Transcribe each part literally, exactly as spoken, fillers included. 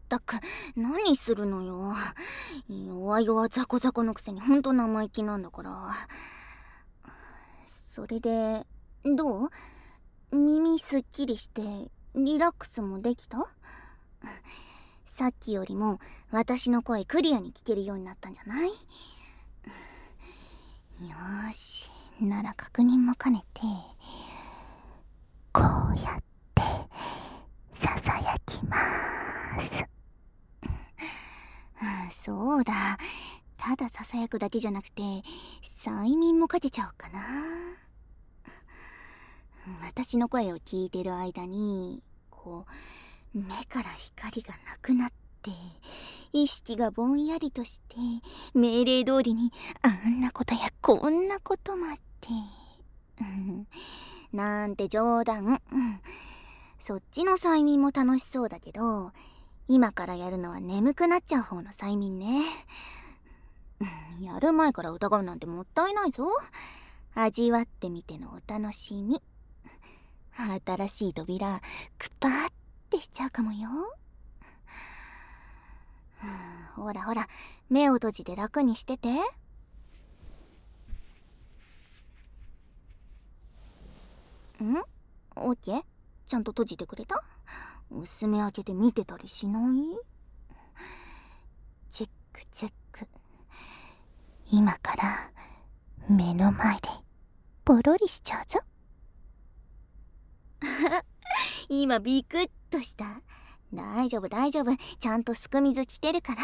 ったく、何するのよ。弱々ザコザコのくせにほんと生意気なんだから。それで、どう？耳すっきりしてリラックスもできた？さっきよりも私の声クリアに聞けるようになったんじゃない？よーし、なら確認も兼ねてこうやってささやきまーす。そうだ、ただささやくだけじゃなくて催眠もかけちゃおうかな。私の声を聞いてる間にこう目から光がなくなって意識がぼんやりとして命令通りにあんなことやこんなことまで、うん、なんて冗談、うん、そっちの催眠も楽しそうだけど今からやるのは眠くなっちゃう方の催眠ね。やる前から疑うなんてもったいないぞ。味わってみてのお楽しみ。新しい扉クパーってしちゃうかもよ。ほらほら、目を閉じて楽にしてて。ん？オッケー？ちゃんと閉じてくれた？薄め開けて見てたりしない？チェックチェック。今から目の前でポロリしちゃうぞ。今ビクッとした？大丈夫大丈夫、ちゃんとすく水着てるから。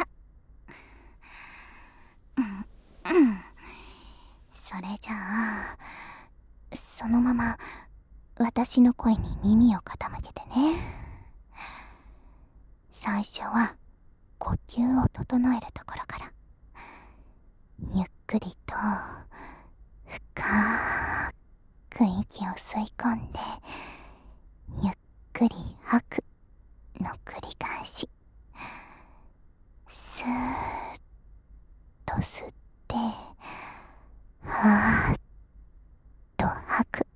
うんうん、それじゃあそのまま私の声に耳を傾けてね。最初は呼吸を整えるところから、ゆっくりと深く息を吸い込んでゆっくり吐くの繰り返し。スーッと吸ってはーっと吐く。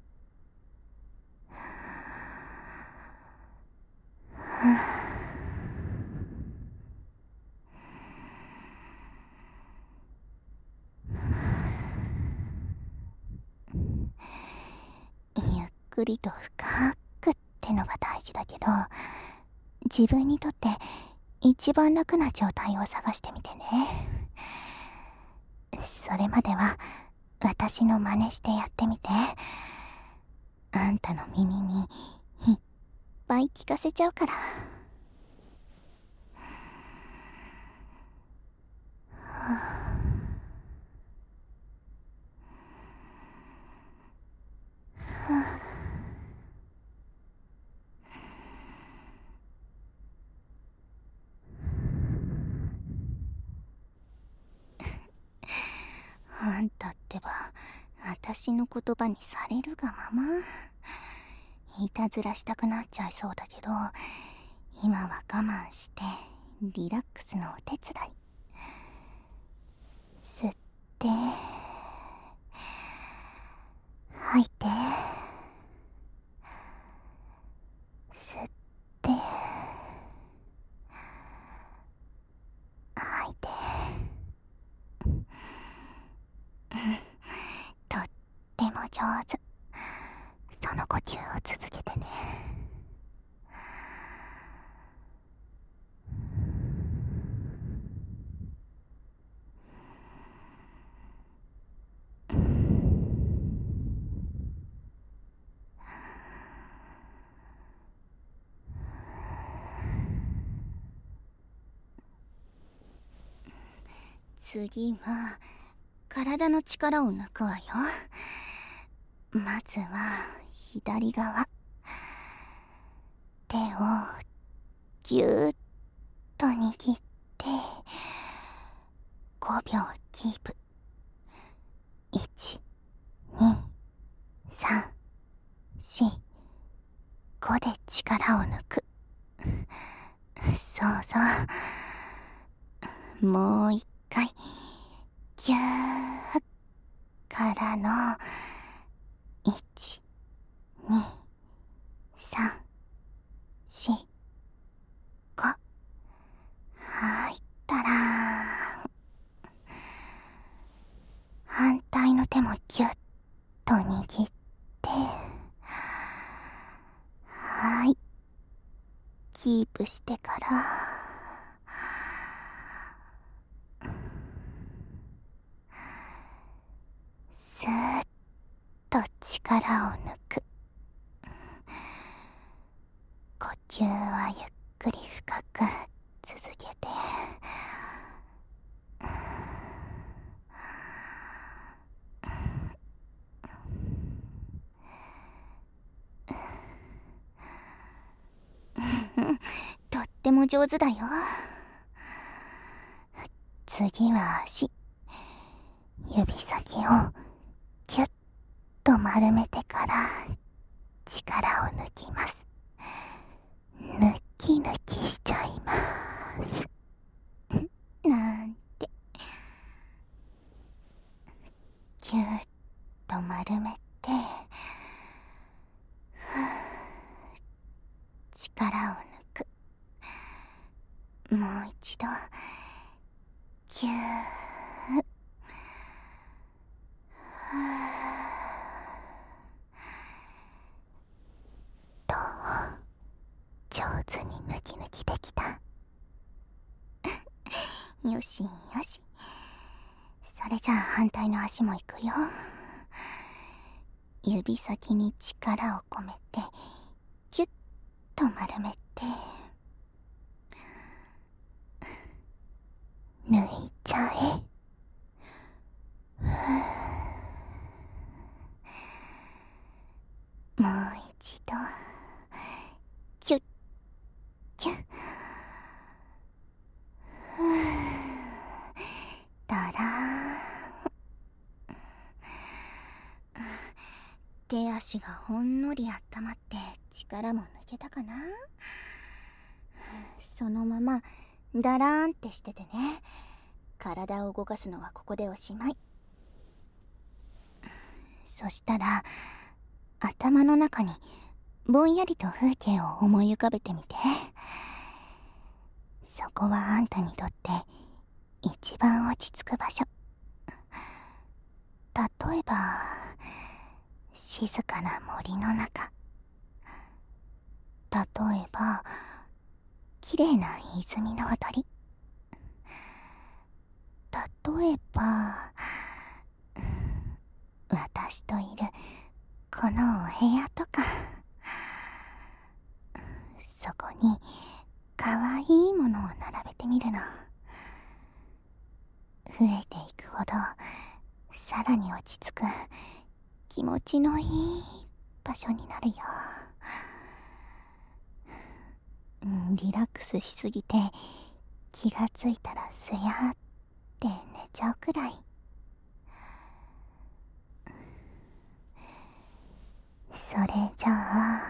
ゆっくりと深くってのが大事だけど、自分にとって一番楽な状態を探してみてね。それまでは私の真似してやってみて。あんたの耳にいっぱい聞かせちゃうから。あんたってば私の言葉にされるがまま。いたずらしたくなっちゃいそうだけど、今は我慢してリラックスのお手伝い。吸って吐いて、吸って吐いて。とっても上手。その呼吸を続けてね。次は体の力を抜くわよ。まずは左側。手をぎゅーっと握ってごびょうキープ。いち、に、さん、し、ごで力を抜く。そうそう、もう一回ぎゅーからのいち、に、さん、し、ご。 と握って、はい、キープしてから、スーッと力を抜く。呼吸はゆっくり深く続けて、とっても上手だよ。次は足。指先をキュッと丸めてから力を抜きます。抜き抜きしちゃいます。なんて。キュッと丸めて、力を抜く。もう一度、キューッ。どう？上手に抜き抜きできた。よしよし。それじゃあ反対の足も行くよ。指先に力を込めて、キュッと丸めて、抜いちゃえ。もう一度、キュッキュッ。だらーん。手足がほんのり温まって力も抜けたかな。そのままだらーんってしててね。体を動かすのはここでおしまい。そしたら頭の中にぼんやりと風景を思い浮かべてみて。そこはあんたにとって一番落ち着く場所。例えば静かな森の中。例えば綺麗な泉のほとり。例えば私といるこのお部屋とか。そこにかわいいものを並べてみるの。増えていくほどさらに落ち着く気持ちのいい場所になるよ。リラックスしすぎて気がついたらすやーって寝ちゃうくらい。それじゃあ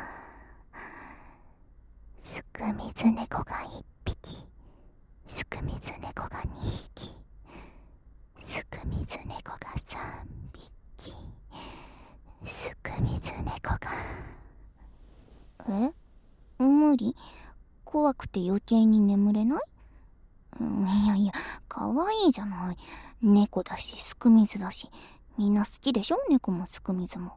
すくみず猫が一匹、すくみず猫が二匹、すくみず猫が三匹、すくみず猫が。え？無理？怖くて余計に眠れない？いやいや、かわいいじゃない。猫だし、すくみずだし、みんな好きでしょ？猫もすくみずも。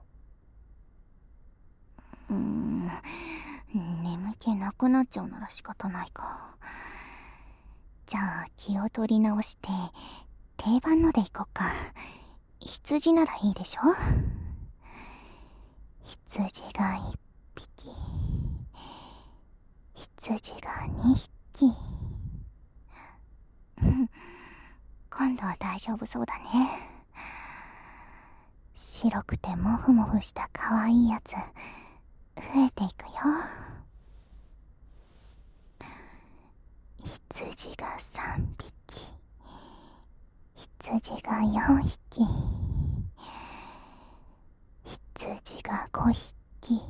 うーん、眠気なくなっちゃうなら仕方ないか。じゃあ気を取り直して定番のでいこうか。羊ならいいでしょ？羊が一匹、羊が二匹。今度は大丈夫そうだね。白くてモフモフしたかわいいやつ増えていくよ。羊が三匹、羊が四匹、羊が五匹、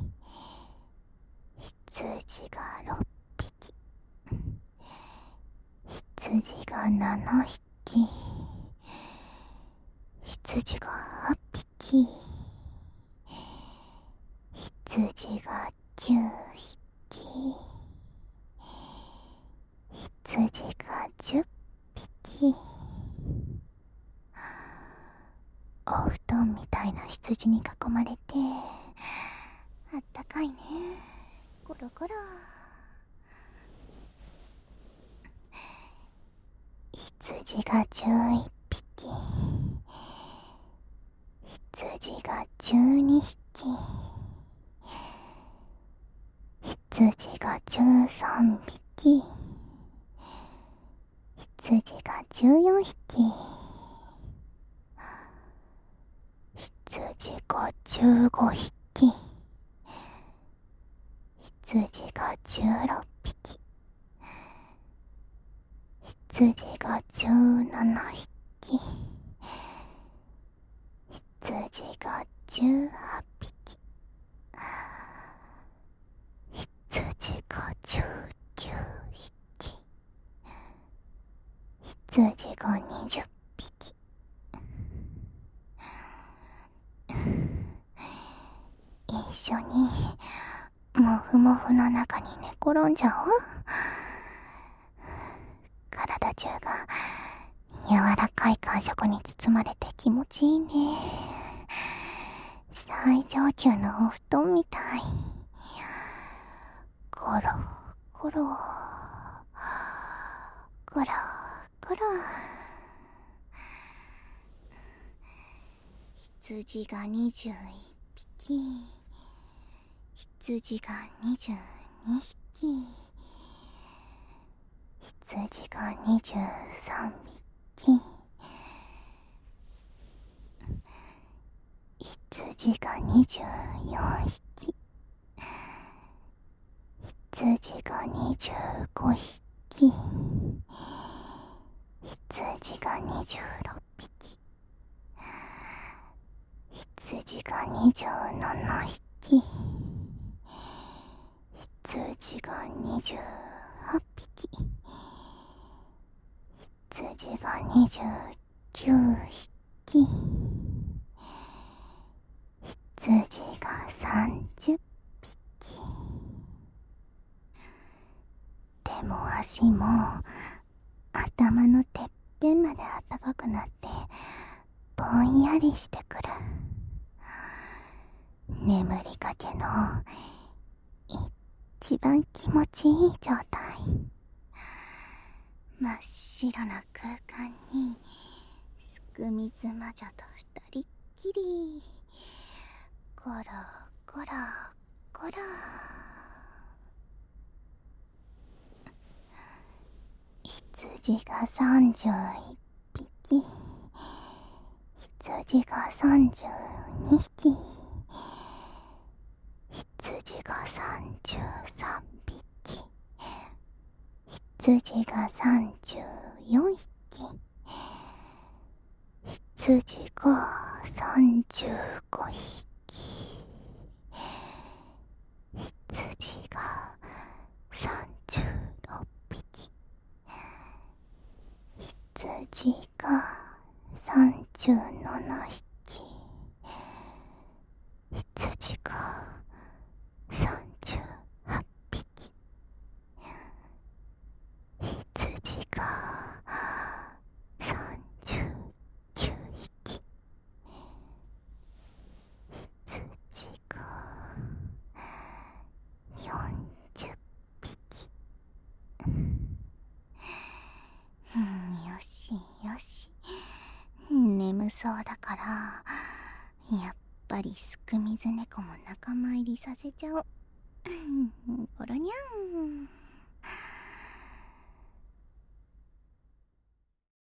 羊が六匹、羊が七匹、羊が八匹、羊が九匹、羊が十匹。お布団みたたいな羊に囲まれてあったかいね。ゴロゴロ。羊がじゅういっぴき、羊がじゅうにひき、羊がじゅうさんびき、羊がじゅうよんひき、羊がじゅうごひき、羊がじゅうろっぴき、羊がじゅうななひき、羊がじゅうはっぴき、羊がじゅうきゅうひき、羊がにじゅっぴき。一緒にもふもふの中に寝転んじゃおう。体中が柔らかい感触に包まれて気持ちいいね。最上級のお布団みたい。ゴロゴロゴロゴロ。羊がにじゅういっぴき、羊がにじゅうにひき、羊がにじゅうさんびき、羊がにじゅうよんひき、羊がにじゅうごひき、羊がにじゅうろっぴき、羊がにじゅうななひき、羊がにじゅうはっぴき、羊がにじゅうきゅうひき、羊がさんじゅっぴき。手も足も頭のてっぺんまであったかくなってぼんやりしてくる。眠りかけの一番気持ちいい状態。真っ白な空間にすくみず魔女と二人っきり。ゴロゴロゴロ。羊がさんじゅういっぴき、羊がさんじゅうにひき、羊がさんじゅうさんびき、羊がさんじゅうよんひき、羊がさんじゅうごひき、羊がさんじゅうろっぴき、羊がさんじゅうななひき、羊がさんじゅうはっぴき、羊がさんじゅうきゅうひき、羊がよんじゅっぴき。うん、よしよし。眠そうだからやっぱりすくみず猫も仲間入りさせちゃおう。ゴロニャン。